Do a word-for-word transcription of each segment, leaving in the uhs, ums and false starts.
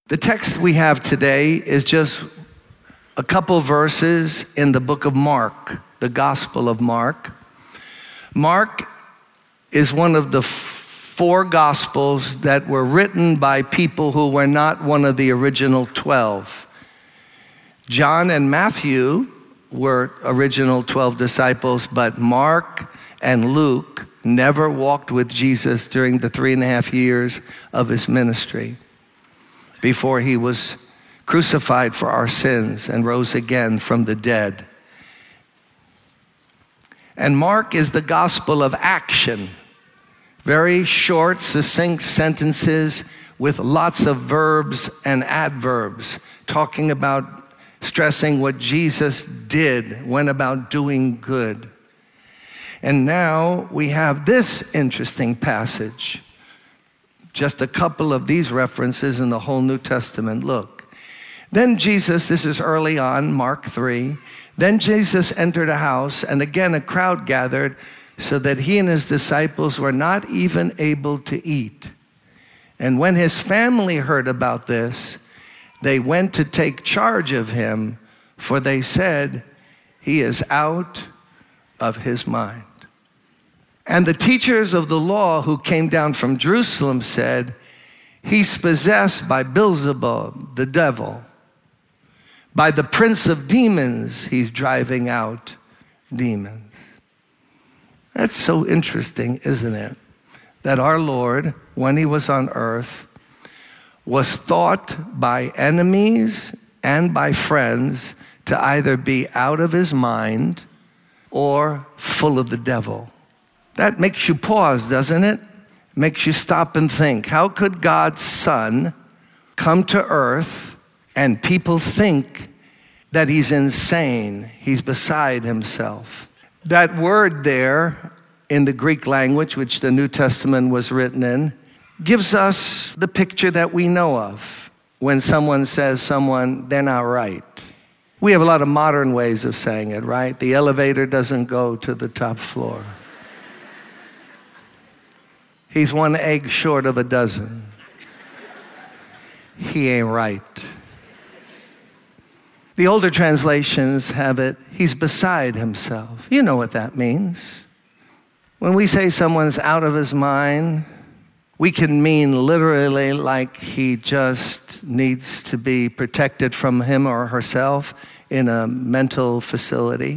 The text we have today is just a couple verses in the book of Mark, the Gospel of Mark. Mark is one of the f- four Gospels that were written by people who were not one of the original twelve. John and Matthew were original twelve disciples, but Mark and Luke never walked with Jesus during the three and a half years of his ministry before he was crucified for our sins and rose again from the dead. And Mark is the gospel of action. Very short, succinct sentences with lots of verbs and adverbs, talking about, stressing what Jesus did, went about doing good. And now we have this interesting passage. Just a couple of these references in the whole New Testament. Look. Then Jesus, this is early on, Mark three. Then Jesus entered a house, and again a crowd gathered, so that he and his disciples were not even able to eat. And when his family heard about this, they went to take charge of him, for they said, he is out of his mind. And the teachers of the law who came down from Jerusalem said, he's possessed by Beelzebub, the devil. By the prince of demons, he's driving out demons. That's so interesting, isn't it? That our Lord, when he was on earth, was thought by enemies and by friends to either be out of his mind or full of the devil. That makes you pause, doesn't it? Makes you stop and think. How could God's Son come to earth and people think that he's insane, he's beside himself? That word there in the Greek language, which the New Testament was written in, gives us the picture that we know of when someone says someone, they're not right. We have a lot of modern ways of saying it, right? The elevator doesn't go to the top floor. He's one egg short of a dozen. He ain't right. The older translations have it, he's beside himself. You know what that means. When we say someone's out of his mind, we can mean literally like he just needs to be protected from him or herself in a mental facility.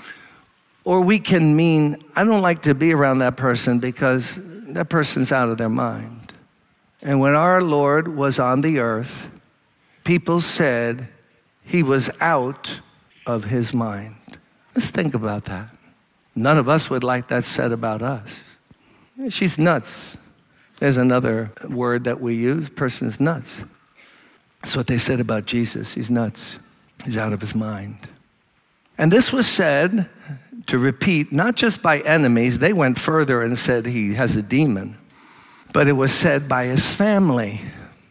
Or we can mean, I don't like to be around that person because that person's out of their mind. And when our Lord was on the earth, people said he was out of his mind. Let's think about that. None of us would like that said about us. She's nuts. There's another word that we use, person's nuts. That's what they said about Jesus. He's nuts. He's out of his mind. And this was said, to repeat, not just by enemies. They went further and said he has a demon. But it was said by his family.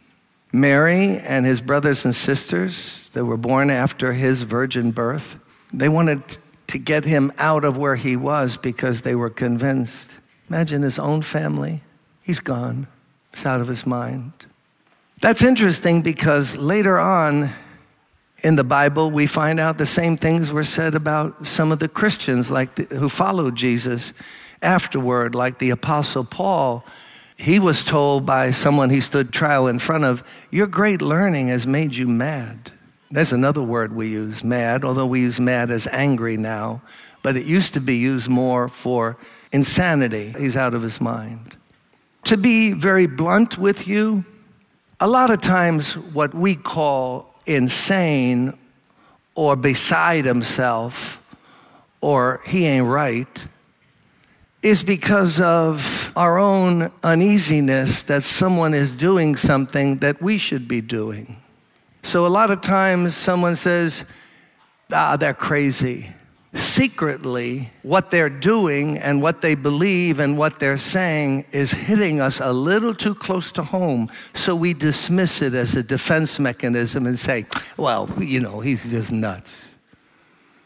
Mary and his brothers and sisters that were born after his virgin birth, they wanted to get him out of where he was because they were convinced. Imagine his own family. He's gone. He's out of his mind. That's interesting because later on in the Bible, we find out the same things were said about some of the Christians like the, who followed Jesus afterward, like the Apostle Paul. He was told by someone he stood trial in front of, your great learning has made you mad. There's another word we use, mad, although we use mad as angry now, but it used to be used more for insanity. He's out of his mind. To be very blunt with you, a lot of times what we call insane or beside himself or he ain't right is because of our own uneasiness that someone is doing something that we should be doing. So a lot of times someone says, ah, they're crazy. Secretly, what they're doing and what they believe and what they're saying is hitting us a little too close to home. So we dismiss it as a defense mechanism and say, well, you know, he's just nuts.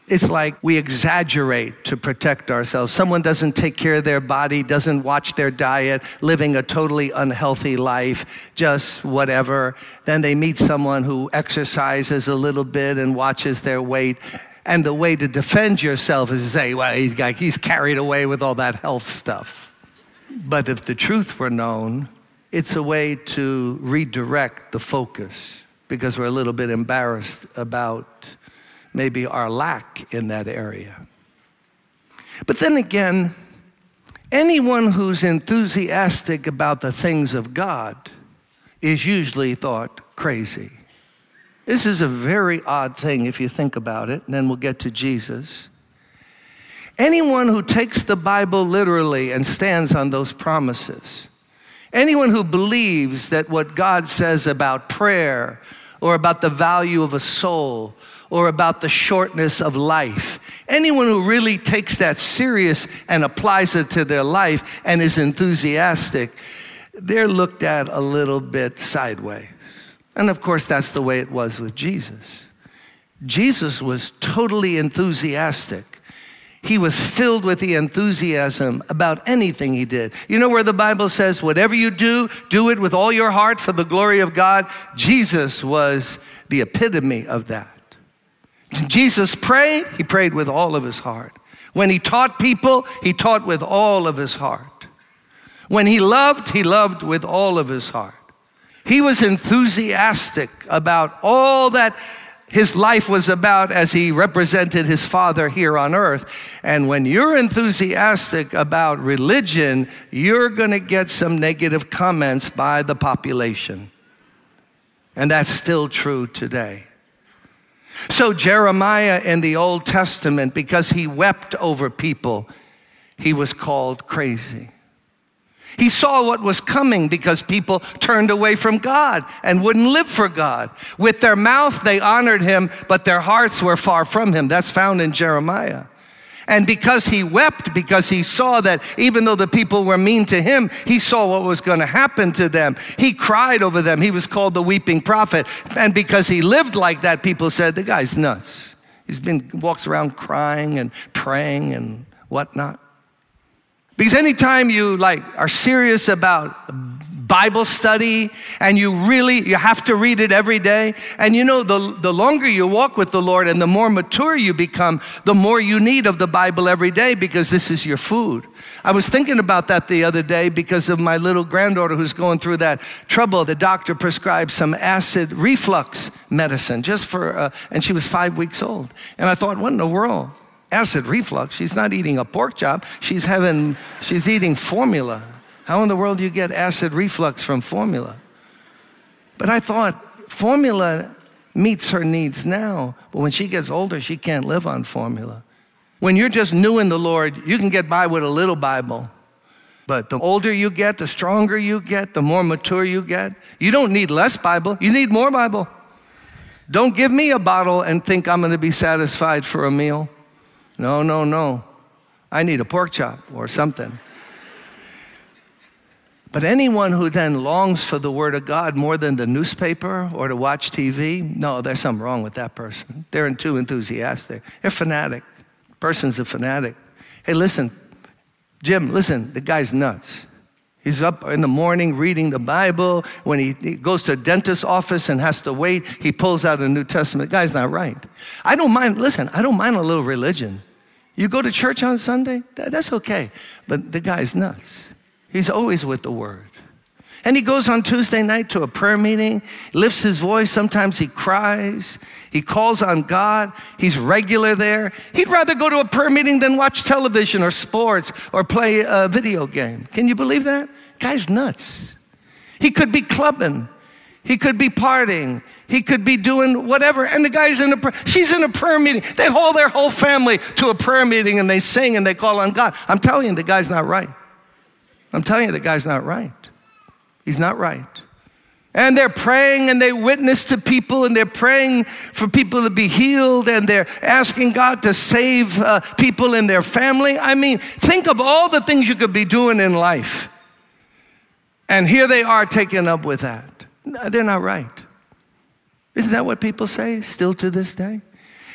It's like we exaggerate to protect ourselves. Someone doesn't take care of their body, doesn't watch their diet, living a totally unhealthy life, just whatever. Then they meet someone who exercises a little bit and watches their weight. And the way to defend yourself is to say, well, he's, got, he's carried away with all that health stuff. But if the truth were known, it's a way to redirect the focus because we're a little bit embarrassed about maybe our lack in that area. But then again, anyone who's enthusiastic about the things of God is usually thought crazy. This is a very odd thing if you think about it, and then we'll get to Jesus. Anyone who takes the Bible literally and stands on those promises, anyone who believes that what God says about prayer or about the value of a soul or about the shortness of life, anyone who really takes that serious and applies it to their life and is enthusiastic, they're looked at a little bit sideways. And of course, that's the way it was with Jesus. Jesus was totally enthusiastic. He was filled with the enthusiasm about anything he did. You know where the Bible says, whatever you do, do it with all your heart for the glory of God? Jesus was the epitome of that. Jesus prayed, he prayed with all of his heart. When he taught people, he taught with all of his heart. When he loved, he loved with all of his heart. He was enthusiastic about all that his life was about as he represented his Father here on earth. And when you're enthusiastic about religion, you're going to get some negative comments by the population. And that's still true today. So Jeremiah in the Old Testament, because he wept over people, he was called crazy. He saw what was coming because people turned away from God and wouldn't live for God. With their mouth, they honored him, but their hearts were far from him. That's found in Jeremiah. And because he wept, because he saw that even though the people were mean to him, he saw what was going to happen to them. He cried over them. He was called the weeping prophet. And because he lived like that, people said, the guy's nuts. He's been walks around crying and praying and whatnot. Because anytime you like are serious about Bible study and you really, you have to read it every day. And you know, the, the longer you walk with the Lord and the more mature you become, the more you need of the Bible every day because this is your food. I was thinking about that the other day because of my little granddaughter who's going through that trouble. The doctor prescribed some acid reflux medicine just for, uh, and she was five weeks old. And I thought, what in the world? Acid reflux. She's not eating a pork chop. She's having, she's eating formula. How in the world do you get acid reflux from formula? But I thought formula meets her needs now. But when she gets older, she can't live on formula. When you're just new in the Lord, you can get by with a little Bible. But the older you get, the stronger you get, the more mature you get. You don't need less Bible. You need more Bible. Don't give me a bottle and think I'm going to be satisfied for a meal. No, no, no. I need a pork chop or something. But anyone who then longs for the Word of God more than the newspaper or to watch T V, no, there's something wrong with that person. They're too enthusiastic. They're fanatic. Person's a fanatic. Hey, listen, Jim, listen, the guy's nuts. He's up in the morning reading the Bible. When he, he goes to a dentist's office and has to wait, he pulls out a New Testament. The guy's not right. I don't mind, listen, I don't mind a little religion. You go to church on Sunday, that, that's okay. But the guy's nuts. He's always with the Word. And he goes on Tuesday night to a prayer meeting, lifts his voice. Sometimes he cries. He calls on God. He's regular there. He'd rather go to a prayer meeting than watch television or sports or play a video game. Can you believe that? Guy's nuts. He could be clubbing. He could be partying. He could be doing whatever. And the guy's in a prayer. She's in a prayer meeting. They haul their whole family to a prayer meeting and they sing and they call on God. I'm telling you, the guy's not right. I'm telling you, the guy's not right. He's not right. And they're praying and they witness to people and they're praying for people to be healed and they're asking God to save uh, people in their family. I mean, think of all the things you could be doing in life. And here they are taken up with that. No, they're not right. Isn't that what people say still to this day?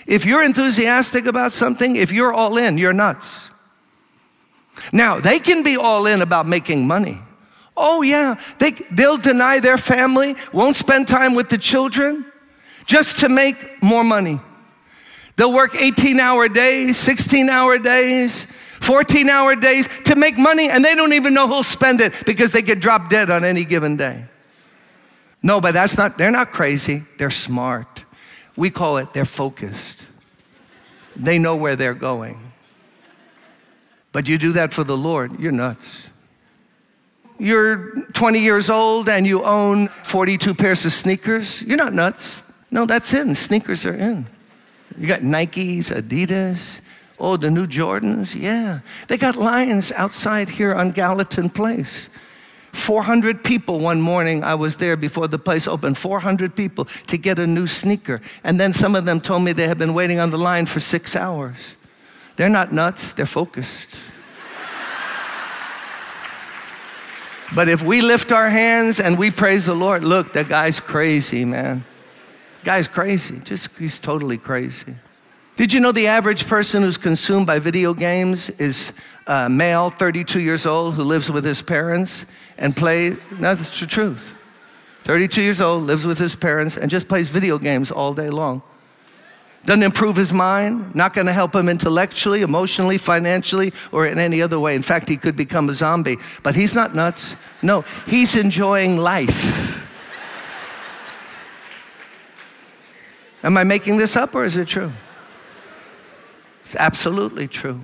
If you're enthusiastic about something, if you're all in, you're nuts. Now, they can be all in about making money. Oh yeah, they, they'll deny their family, won't spend time with the children, just to make more money. They'll work eighteen-hour days, sixteen-hour days, fourteen-hour days to make money, and they don't even know who'll spend it because they get dropped dead on any given day. No, but that's not, they're not crazy, they're smart. We call it they're focused. They know where they're going. But you do that for the Lord, you're nuts. You're twenty years old and you own forty-two pairs of sneakers, you're not nuts. No, that's in, sneakers are in. You got Nikes, Adidas, oh, the new Jordans, yeah. They got lines outside here on Gallatin Place. four hundred people one morning, I was there before the place opened, four hundred people to get a new sneaker. And then some of them told me they had been waiting on the line for six hours. They're not nuts, they're focused. But if we lift our hands and we praise the Lord, look, that guy's crazy, man. Guy's crazy, just he's totally crazy. Did you know the average person who's consumed by video games is a male, thirty-two years old, who lives with his parents and play, no, that's the truth. thirty-two years old, lives with his parents and just plays video games all day long. Doesn't improve his mind, not gonna help him intellectually, emotionally, financially, or in any other way. In fact, he could become a zombie, but he's not nuts. No, he's enjoying life. Am I making this up or is it true? It's absolutely true.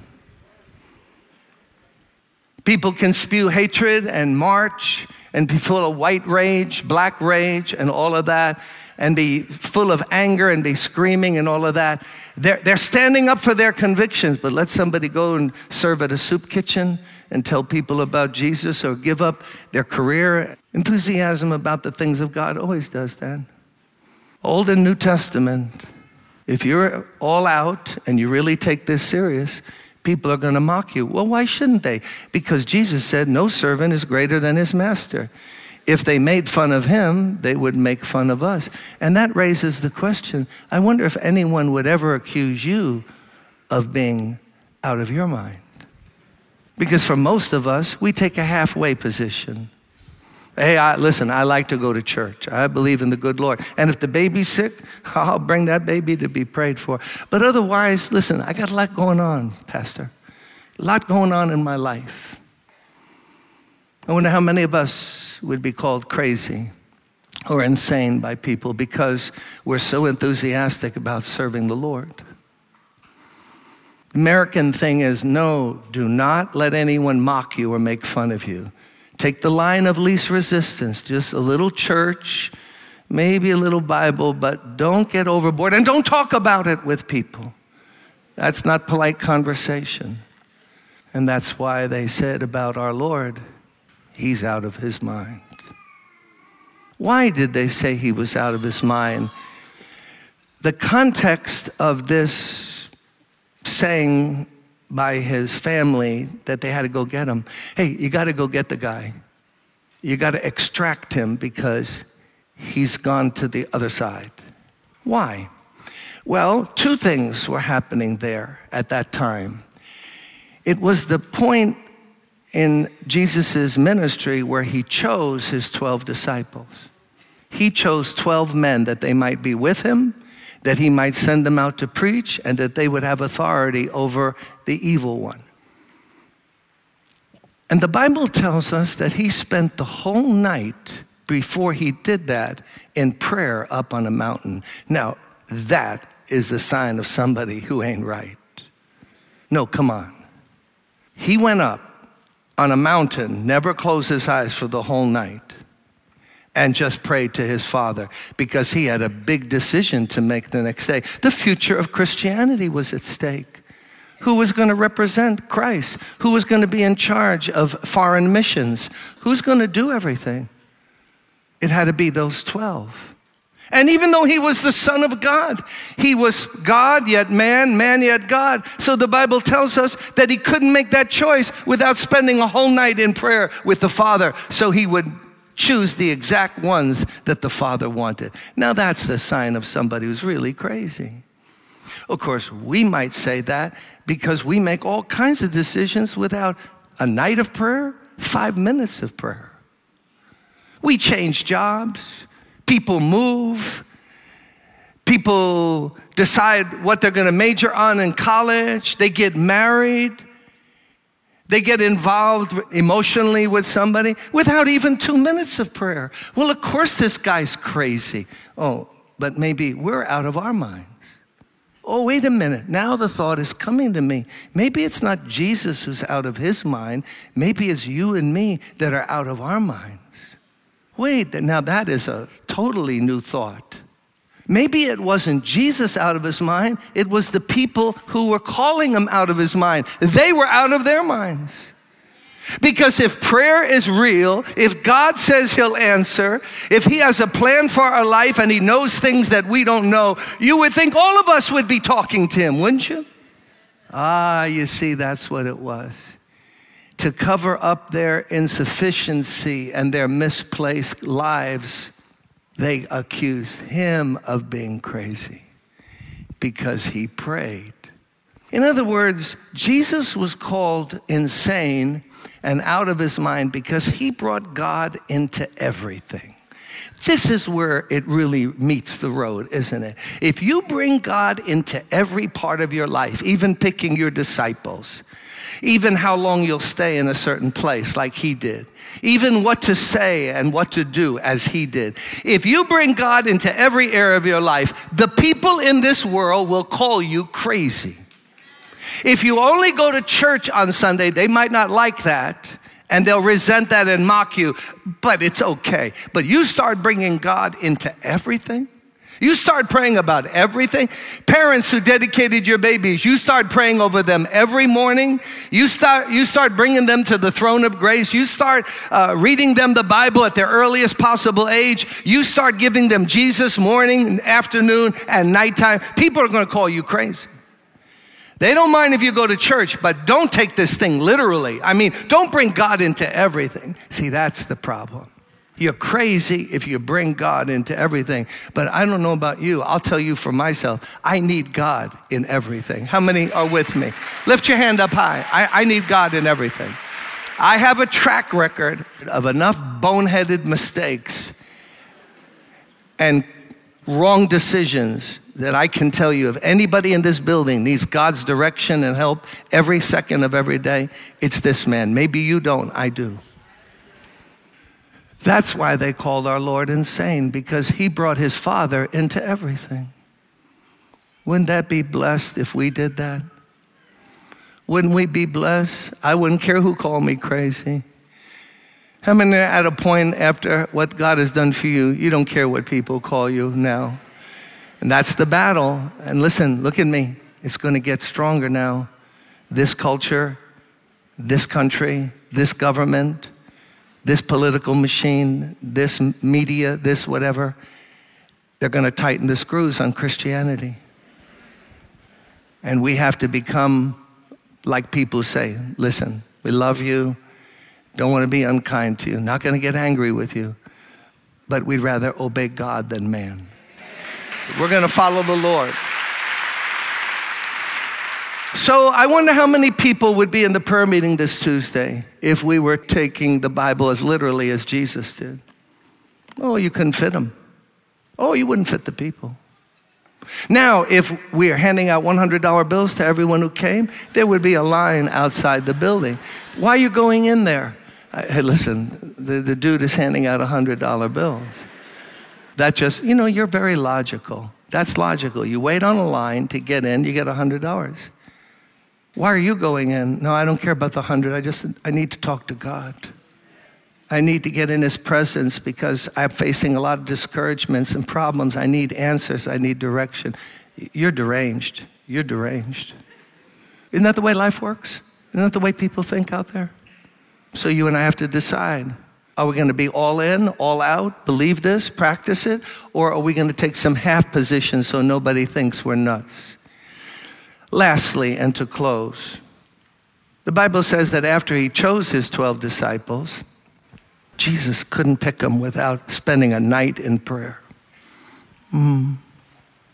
People can spew hatred and march and be full of white rage, black rage, and all of that, and be full of anger and be screaming and all of that. They're, they're standing up for their convictions, but let somebody go and serve at a soup kitchen and tell people about Jesus or give up their career. Enthusiasm about the things of God always does that. Old and New Testament, if you're all out and you really take this serious, people are going to mock you. Well, why shouldn't they? Because Jesus said, no servant is greater than his master. If they made fun of him, they would make fun of us. And that raises the question, I wonder if anyone would ever accuse you of being out of your mind. Because for most of us, we take a halfway position. Hey, I, listen, I like to go to church. I believe in the good Lord. And if the baby's sick, I'll bring that baby to be prayed for. But otherwise, listen, I got a lot going on, Pastor. A lot going on in my life. I wonder how many of us would be called crazy or insane by people because we're so enthusiastic about serving the Lord. The American thing is, no, do not let anyone mock you or make fun of you. Take the line of least resistance, just a little church, maybe a little Bible, but don't get overboard and don't talk about it with people. That's not polite conversation. And that's why they said about our Lord, he's out of his mind. Why did they say he was out of his mind? The context of this saying by his family that they had to go get him. Hey, you got to go get the guy. You got to extract him because he's gone to the other side. Why? Well, two things were happening there at that time. It was the point in Jesus' ministry where he chose his twelve disciples. He chose twelve men that they might be with him, that he might send them out to preach, and that they would have authority over the evil one. And the Bible tells us that he spent the whole night before he did that in prayer up on a mountain. Now, that is a sign of somebody who ain't right. No, come on. He went up on a mountain, never closed his eyes for the whole night, and just prayed to his Father because he had a big decision to make the next day. The future of Christianity was at stake. Who was going to represent Christ? Who was going to be in charge of foreign missions? Who's going to do everything? It had to be those twelve. And even though he was the Son of God, he was God yet man, man yet God. So the Bible tells us that he couldn't make that choice without spending a whole night in prayer with the Father, so he would choose the exact ones that the Father wanted. Now that's the sign of somebody who's really crazy. Of course, we might say that because we make all kinds of decisions without a night of prayer, five minutes of prayer. We change jobs, people move, people decide what they're going to major on in college, they get married, they get involved emotionally with somebody without even two minutes of prayer. Well, of course this guy's crazy. Oh, but maybe we're out of our minds. Oh, wait a minute. Now the thought is coming to me. Maybe it's not Jesus who's out of his mind. Maybe it's you and me that are out of our minds. Wait, now that is a totally new thought. Maybe it wasn't Jesus out of his mind. It was the people who were calling him out of his mind. They were out of their minds. Because if prayer is real, if God says he'll answer, if he has a plan for our life and he knows things that we don't know, you would think all of us would be talking to him, wouldn't you? Ah, you see, that's what it was. To cover up their insufficiency and their misplaced lives, they accused him of being crazy because he prayed. In other words, Jesus was called insane and out of his mind because he brought God into everything. This is where it really meets the road, isn't it? If you bring God into every part of your life, even picking your disciples, even how long you'll stay in a certain place like he did, even what to say and what to do as he did. If you bring God into every area of your life, the people in this world will call you crazy. If you only go to church on Sunday, they might not like that, and they'll resent that and mock you, but it's okay. But you start bringing God into everything. You start praying about everything. Parents who dedicated your babies, you start praying over them every morning. You start, you start bringing them to the throne of grace. You start uh, reading them the Bible at their earliest possible age. You start giving them Jesus morning, afternoon, and nighttime. People are going to call you crazy. They don't mind if you go to church, but don't take this thing literally. I mean, don't bring God into everything. See, that's the problem. You're crazy if you bring God into everything. But I don't know about you. I'll tell you for myself, I need God in everything. How many are with me? Lift your hand up high. I, I need God in everything. I have a track record of enough boneheaded mistakes and wrong decisions that I can tell you if anybody in this building needs God's direction and help every second of every day, it's this man. Maybe you don't, I do. That's why they called our Lord insane, because he brought his Father into everything. Wouldn't that be blessed if we did that? Wouldn't we be blessed? I wouldn't care who called me crazy. How many are at a point after what God has done for you, you don't care what people call you now? And that's the battle. And listen, look at me. It's going to get stronger now. This culture, this country, this government, this political machine, this media, this whatever, they're going to tighten the screws on Christianity. And we have to become like people who say, listen, we love you, don't want to be unkind to you, not going to get angry with you, but we'd rather obey God than man. We're going to follow the Lord. So I wonder how many people would be in the prayer meeting this Tuesday if we were taking the Bible as literally as Jesus did. Oh, you couldn't fit them. Oh, you wouldn't fit the people. Now, if we are handing out one hundred dollar bills to everyone who came, there would be a line outside the building. Why are you going in there? Hey, listen, the, the dude is handing out one hundred dollar bills. That just, you know, you're very logical. That's logical. You wait on a line to get in, you get one hundred dollars. Why are you going in? No, I don't care about the one hundred. I just, I need to talk to God. I need to get in his presence because I'm facing a lot of discouragements and problems. I need answers. I need direction. You're deranged. You're deranged. Isn't that the way life works? Isn't that the way people think out there? So you and I have to decide. Are we going to be all in, all out, believe this, practice it? Or are we going to take some half positions so nobody thinks we're nuts? Lastly, and to close, the Bible says that after he chose his twelve disciples, Jesus couldn't pick them without spending a night in prayer. Mm.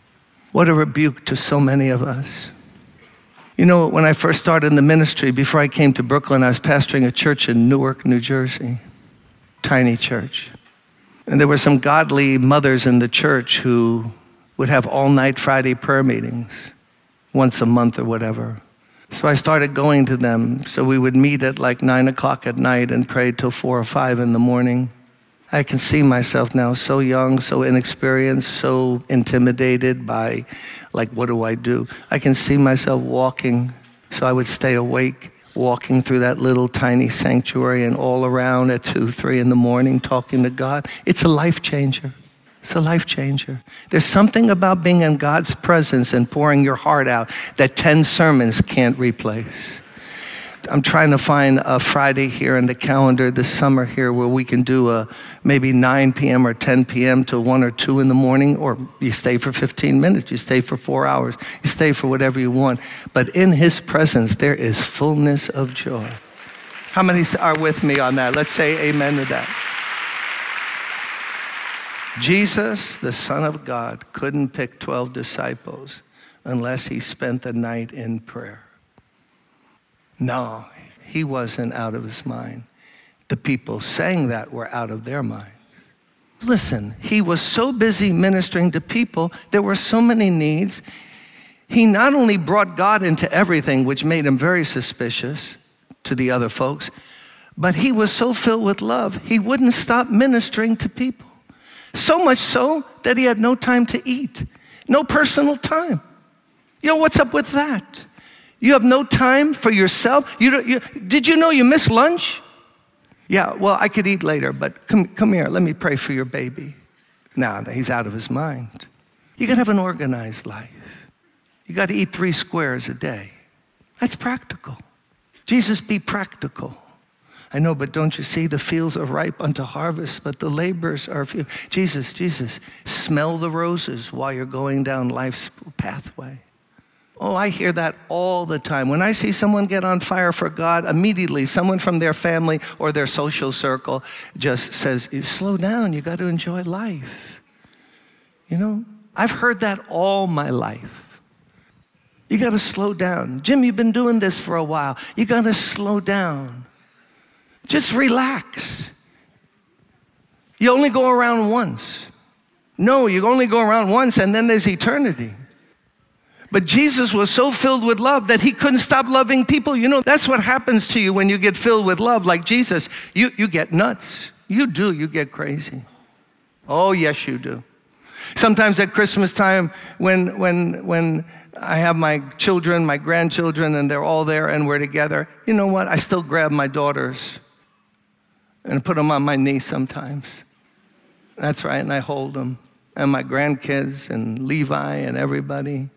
What a rebuke to so many of us. You know, when I first started in the ministry, before I came to Brooklyn, I was pastoring a church in Newark, New Jersey. Tiny church. And there were some godly mothers in the church who would have all-night Friday prayer meetings, once a month or whatever. So I started going to them. So we would meet at like nine o'clock at night and pray till four or five in the morning. I can see myself now so young, so inexperienced, so intimidated by, like, what do I do? I can see myself walking, so I would stay awake, walking through that little tiny sanctuary and all around at two, three in the morning, talking to God. It's a life changer. It's a life changer. There's something about being in God's presence and pouring your heart out that ten sermons can't replace. I'm trying to find a Friday here in the calendar this summer here where we can do a maybe nine p.m. or ten p.m. to one or two in the morning, or you stay for fifteen minutes, you stay for four hours, you stay for whatever you want. But in his presence, there is fullness of joy. How many are with me on that? Let's say amen to that. Jesus, the Son of God, couldn't pick twelve disciples unless he spent the night in prayer. No, he wasn't out of his mind. The people saying that were out of their minds. Listen, he was so busy ministering to people, there were so many needs. He not only brought God into everything, which made him very suspicious to the other folks, but he was so filled with love, he wouldn't stop ministering to people. So much so that he had no time to eat, no personal time. You know, what's up with that? You have no time for yourself? You, don't, you Did you know you missed lunch? Yeah, well, I could eat later, but come, come here, let me pray for your baby. Now, he's out of his mind. You got to have an organized life. You got to eat three squares a day. That's practical. Jesus, be practical. I know, but don't you see the fields are ripe unto harvest, but the laborers are few. Jesus, Jesus, smell the roses while you're going down life's pathway. Oh, I hear that all the time. When I see someone get on fire for God, immediately someone from their family or their social circle just says, slow down, you got to enjoy life. You know, I've heard that all my life. You got to slow down. Jim, you've been doing this for a while. You got to slow down. Just relax. You only go around once. No, you only go around once and then there's eternity. But Jesus was so filled with love that he couldn't stop loving people. You know, that's what happens to you when you get filled with love like Jesus. You, you get nuts. You do. You get crazy. Oh, yes, you do. Sometimes at Christmas time when, when, when I have my children, my grandchildren, and they're all there and we're together, you know what? I still grab my daughters and put them on my knee sometimes. That's right, and I hold them. And my grandkids and Levi and everybody.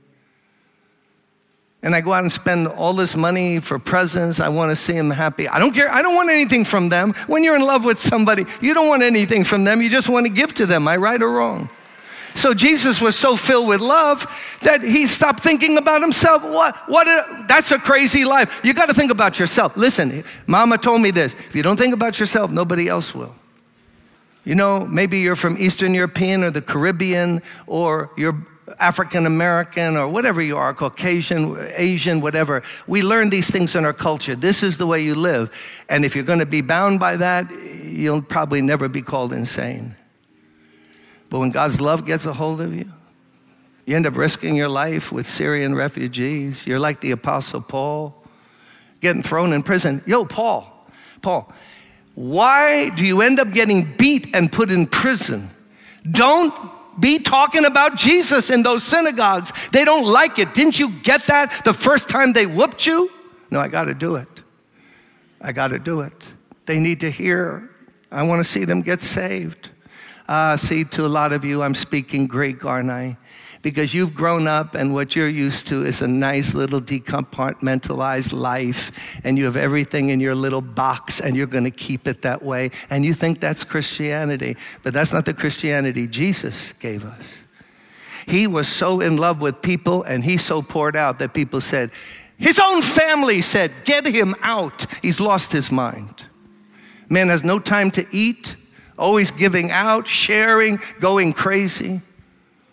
And I go out and spend all this money for presents. I want to see them happy. I don't care. I don't want anything from them. When you're in love with somebody, you don't want anything from them. You just want to give to them. Am I right or wrong? So Jesus was so filled with love that he stopped thinking about himself. What? What? A, that's a crazy life. You got to think about yourself. Listen, Mama told me this. If you don't think about yourself, nobody else will. You know, maybe you're from Eastern European or the Caribbean, or you're African American or whatever you are, Caucasian, Asian, whatever. We learn these things in our culture. This is the way you live. And if you're going to be bound by that, you'll probably never be called insane. But when God's love gets a hold of you, you end up risking your life with Syrian refugees. You're like the Apostle Paul, getting thrown in prison. Yo, Paul, Paul, why do you end up getting beat and put in prison? Don't be talking about Jesus in those synagogues. They don't like it. Didn't you get that the first time they whooped you? No, I got to do it. I got to do it. They need to hear. I want to see them get saved. Uh, see, to a lot of you, I'm speaking Greek, aren't I? Because you've grown up and what you're used to is a nice little decompartmentalized life, and you have everything in your little box and you're going to keep it that way, and you think that's Christianity, but that's not the Christianity Jesus gave us. He was so in love with people and he so poured out that people said, his own family said, get him out. He's lost his mind. Man has no time to eat, always giving out, sharing, going crazy.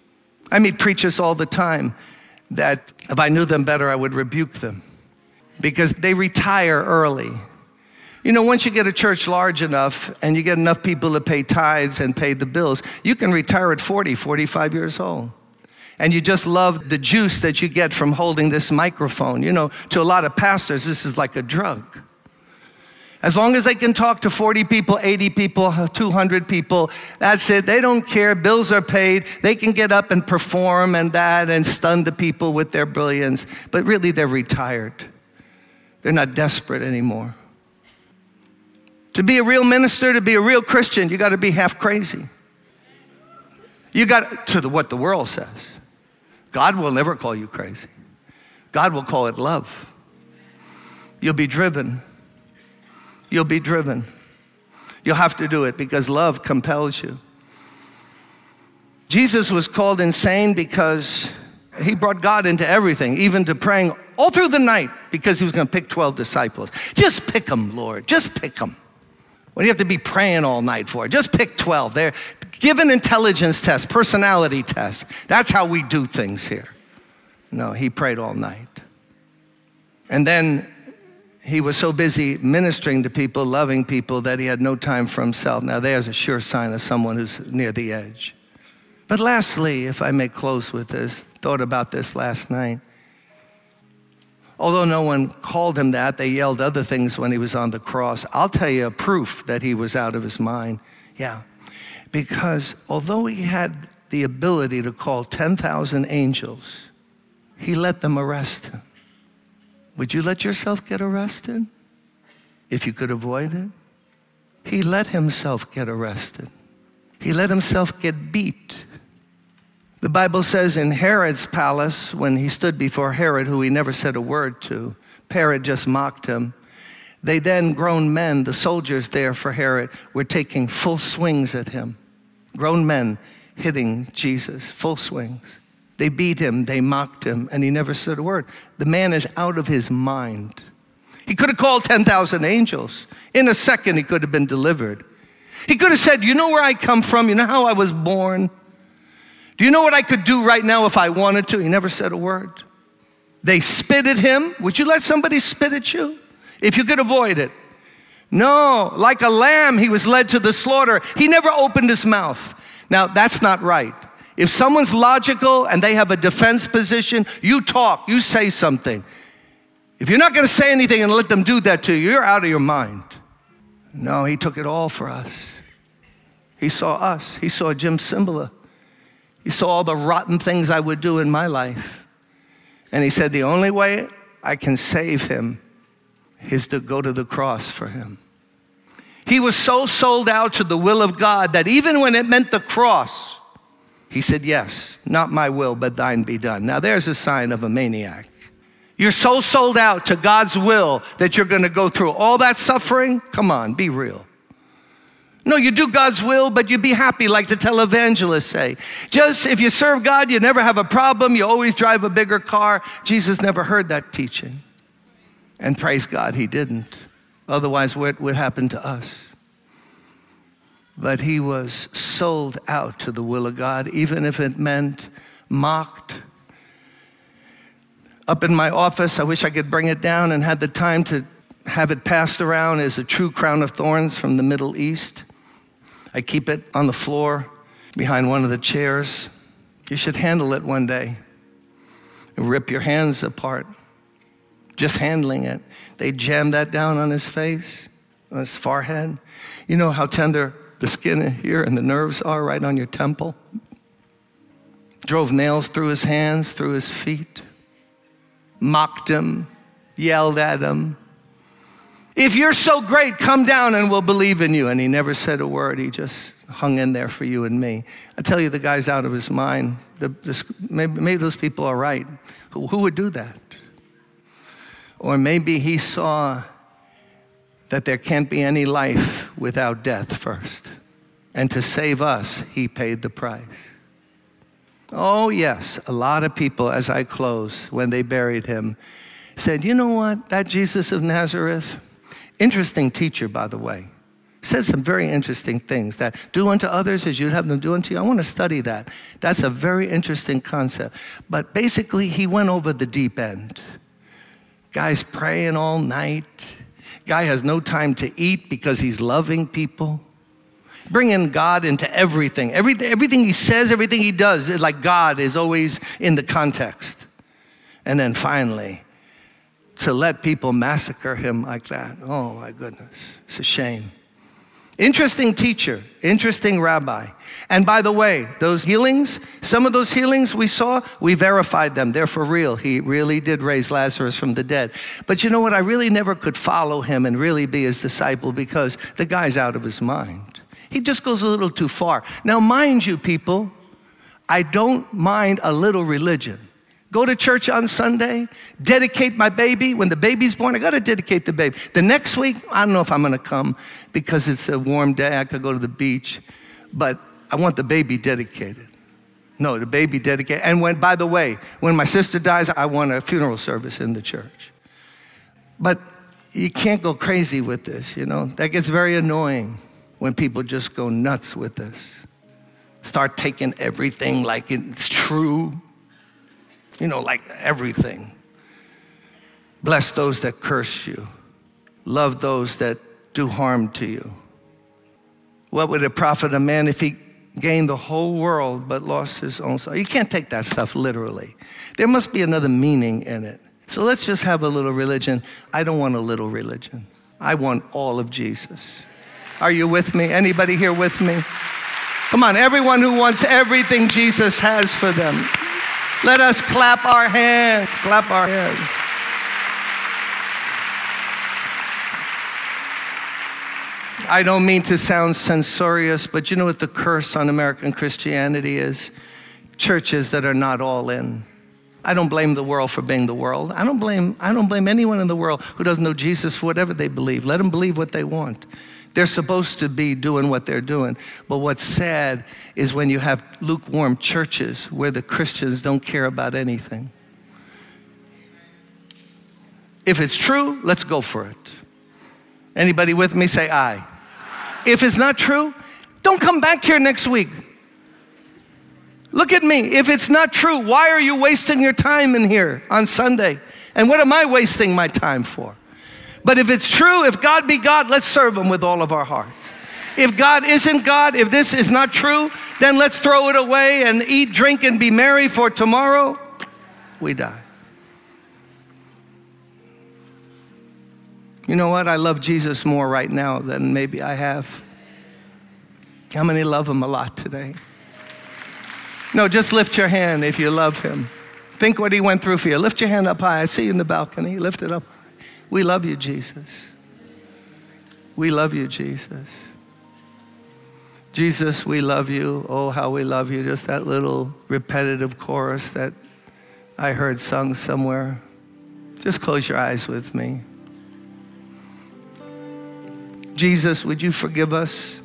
I meet preachers all the time that if I knew them better, I would rebuke them because they retire early. You know, once you get a church large enough and you get enough people to pay tithes and pay the bills, you can retire at forty, forty-five years old. And you just love the juice that you get from holding this microphone. You know, to a lot of pastors, this is like a drug. As long as they can talk to forty people, eighty people, two hundred people, that's it. They don't care. Bills are paid. They can get up and perform and that and stun the people with their brilliance. But really, they're retired. They're not desperate anymore. To be a real minister, to be a real Christian, you got to be half crazy. You got to the, what the world says. God will never call you crazy. God will call it love. You'll be driven. You'll be driven. You'll have to do it because love compels you. Jesus was called insane because he brought God into everything, even to praying all through the night because he was going to pick twelve disciples. Just pick them, Lord. Just pick them. What do you have to be praying all night for? Just pick twelve. They're give an intelligence test, personality test. That's how we do things here. No, he prayed all night. And then he was so busy ministering to people, loving people, that he had no time for himself. Now, there's a sure sign of someone who's near the edge. But lastly, if I may close with this, thought about this last night. Although no one called him that, they yelled other things when he was on the cross. I'll tell you a proof that he was out of his mind. Yeah, because although he had the ability to call ten thousand angels, he let them arrest him. Would you let yourself get arrested if you could avoid it? He let himself get arrested. He let himself get beat. The Bible says in Herod's palace, when he stood before Herod, who he never said a word to, Herod just mocked him. They then, grown men, the soldiers there for Herod, were taking full swings at him. Grown men hitting Jesus, full swings. They beat him, they mocked him, and he never said a word. The man is out of his mind. He could have called ten thousand angels. In a second, he could have been delivered. He could have said, you know where I come from? You know how I was born? Do you know what I could do right now if I wanted to? He never said a word. They spit at him. Would you let somebody spit at you if you could avoid it? No, like a lamb, he was led to the slaughter. He never opened his mouth. Now, that's not right. If someone's logical and they have a defense position, you talk, you say something. If you're not going to say anything and let them do that to you, you're out of your mind. No, he took it all for us. He saw us. He saw Jim Cymbala. He saw all the rotten things I would do in my life. And he said, the only way I can save him is to go to the cross for him. He was so sold out to the will of God that even when it meant the cross, he said, yes, not my will, but thine be done. Now there's a sign of a maniac. You're so sold out to God's will that you're going to go through all that suffering? Come on, be real. No, you do God's will, but you be happy, like the televangelists say. Just if you serve God, you never have a problem. You always drive a bigger car. Jesus never heard that teaching. And praise God, he didn't. Otherwise, what would happen to us? But he was sold out to the will of God, even if it meant mocked. Up in my office, I wish I could bring it down and had the time to have it passed around, is a true crown of thorns from the Middle East. I keep it on the floor behind one of the chairs. You should handle it one day. Rip your hands apart. Just handling it. They jammed that down on his face, on his forehead. You know how tender the skin here and the nerves are right on your temple? Drove nails through his hands, through his feet. Mocked him, yelled at him. If you're so great, come down and we'll believe in you. And he never said a word. He just hung in there for you and me. I tell you, the guy's out of his mind. The, the, maybe, maybe those people are right. Who, who would do that? Or maybe he saw that there can't be any life without death first. And to save us, he paid the price. Oh, yes, a lot of people, as I close, when they buried him, said, you know what, that Jesus of Nazareth, interesting teacher, by the way, says some very interesting things, that do unto others as you'd have them do unto you. I want to study that. That's a very interesting concept. But basically, he went over the deep end. Guy's praying all night. Guy has no time to eat because he's loving people. Bringing God into everything. Everything, everything he says, everything he does, is like God is always in the context. And then finally, to let people massacre him like that. Oh my goodness, it's a shame. Interesting teacher, interesting rabbi. And by the way, those healings, some of those healings we saw, we verified them. They're for real. He really did raise Lazarus from the dead. But you know what? I really never could follow him and really be his disciple because the guy's out of his mind. He just goes a little too far. Now, mind you, people, I don't mind a little religion. Go to church on Sunday, dedicate my baby. When the baby's born, I got to dedicate the baby. The next week, I don't know if I'm going to come because it's a warm day. I could go to the beach, but I want the baby dedicated. No, the baby dedicated. And when, by the way, when my sister dies, I want a funeral service in the church. But you can't go crazy with this, you know. That gets very annoying when people just go nuts with this. Start taking everything like it's true. You know, like everything. Bless those that curse you. Love those that do harm to you. What would it profit a man if he gained the whole world but lost his own soul? You can't take that stuff literally. There must be another meaning in it. So let's just have a little religion. I don't want a little religion. I want all of Jesus. Are you with me? Anybody here with me? Come on, everyone who wants everything Jesus has for them. Let us clap our hands, clap our hands. I don't mean to sound censorious, but you know what the curse on American Christianity is? Churches that are not all in. I don't blame the world for being the world. I don't blame, I don't blame anyone in the world who doesn't know Jesus for whatever they believe. Let them believe what they want. They're supposed to be doing what they're doing. But what's sad is when you have lukewarm churches where the Christians don't care about anything. If it's true, let's go for it. Anybody with me? Say aye. If it's not true, don't come back here next week. Look at me. If it's not true, why are you wasting your time in here on Sunday? And what am I wasting my time for? But if it's true, if God be God, let's serve him with all of our heart. If God isn't God, if this is not true, then let's throw it away and eat, drink, and be merry, for tomorrow we die. You know what? I love Jesus more right now than maybe I have. How many love him a lot today? No, just lift your hand if you love him. Think what he went through for you. Lift your hand up high. I see you in the balcony. Lift it up. We love you, Jesus. We love you, Jesus. Jesus, we love you. Oh, how we love you. Just that little repetitive chorus that I heard sung somewhere. Just close your eyes with me. Jesus, would you forgive us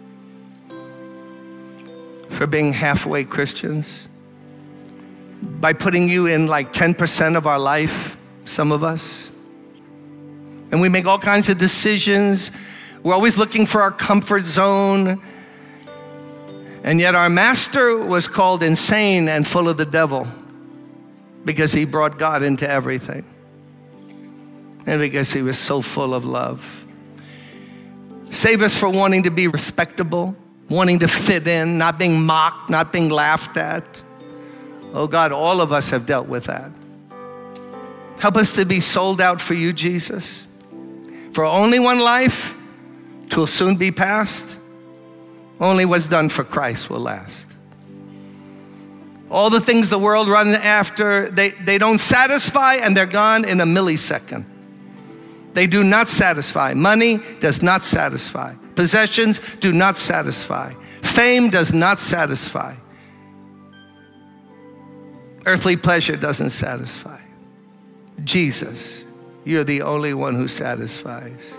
for being halfway Christians? By putting you in like ten percent of our life, some of us. And we make all kinds of decisions. We're always looking for our comfort zone. And yet our master was called insane and full of the devil because he brought God into everything. And because he was so full of love. Save us for wanting to be respectable, wanting to fit in, not being mocked, not being laughed at. Oh God, all of us have dealt with that. Help us to be sold out for you, Jesus. For only one life, 'twill soon be past. Only what's done for Christ will last. All the things the world runs after, they, they don't satisfy, and they're gone in a millisecond. They do not satisfy. Money does not satisfy. Possessions do not satisfy. Fame does not satisfy. Earthly pleasure doesn't satisfy. Jesus, you're the only one who satisfies.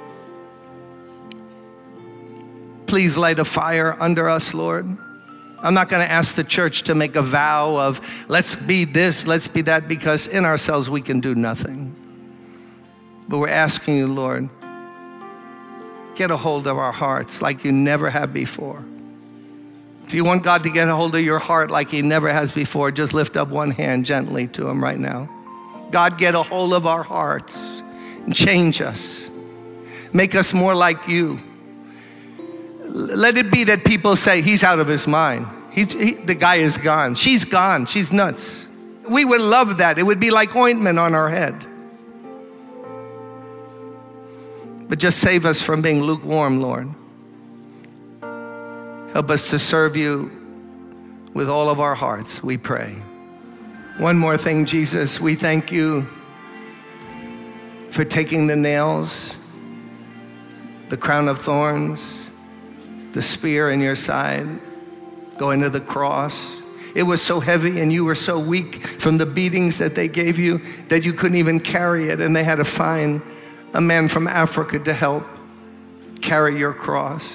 Please light a fire under us, Lord. I'm not going to ask the church to make a vow of let's be this, let's be that, because in ourselves we can do nothing. But we're asking you, Lord, get a hold of our hearts like you never have before. If you want God to get a hold of your heart like he never has before, just lift up one hand gently to him right now. God, get a hold of our hearts and change us. Make us more like you. Let it be that people say, he's out of his mind. He's, he, the guy is gone. She's gone. She's nuts. We would love that. It would be like ointment on our head. But just save us from being lukewarm, Lord. Help us to serve you with all of our hearts, we pray. One more thing, Jesus, we thank you for taking the nails, the crown of thorns, the spear in your side, going to the cross. It was so heavy and you were so weak from the beatings that they gave you that you couldn't even carry it, and they had to find a man from Africa to help carry your cross.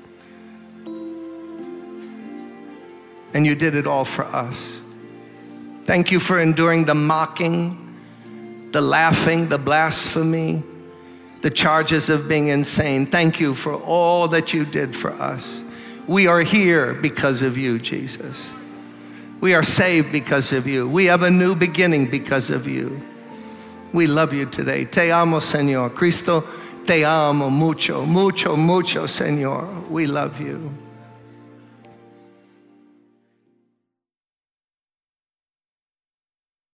And you did it all for us. Thank you for enduring the mocking, the laughing, the blasphemy, the charges of being insane. Thank you for all that you did for us. We are here because of you, Jesus. We are saved because of you. We have a new beginning because of you. We love you today. Te amo, Señor. Cristo, te amo mucho, mucho, mucho, Señor. We love you.